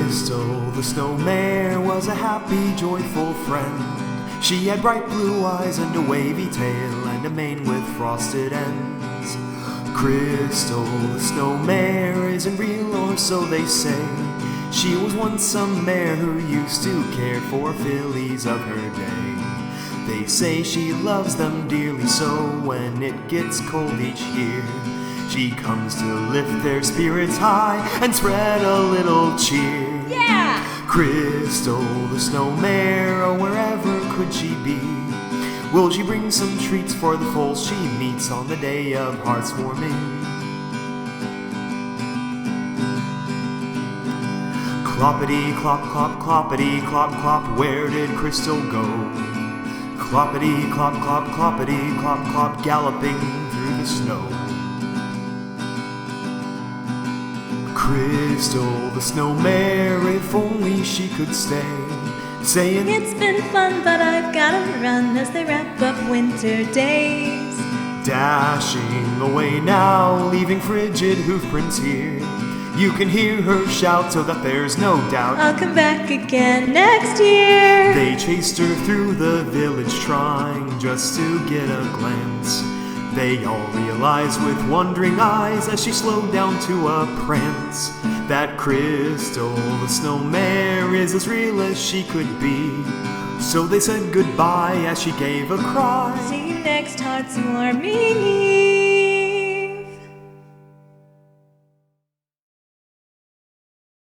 Crystal, the snow mare, was a happy, joyful friend. She had bright blue eyes and a wavy tail and a mane with frosted ends. Crystal, the snow mare, isn't real, or so they say. She was once a mare who used to care for fillies of her day. They say she loves them dearly, so when it gets cold each year, she comes to lift their spirits high and spread a little cheer. Yeah! Crystal, the snow mare, oh, wherever could she be? Will she bring some treats for the foals she meets on the day of hearts warming? Cloppity, clop, clop, cloppity, clop, clop, where did Crystal go? Cloppity, clop, clop, cloppity, clop, clop, galloping through the snow. Crystal, the snow mare, if only she could stay, saying, "It's been fun, but I've gotta run," as they wrap up winter days. Dashing away now, leaving frigid hoofprints here. You can hear her shout so that there's no doubt I'll come back again next year. They chased her through the village, trying just to get a glance. They all realized with wondering eyes, as she slowed down to a prance, that Crystal, the snow mare, is as real as she could be. So they said goodbye as she gave a cry. See you next hearts warming eve.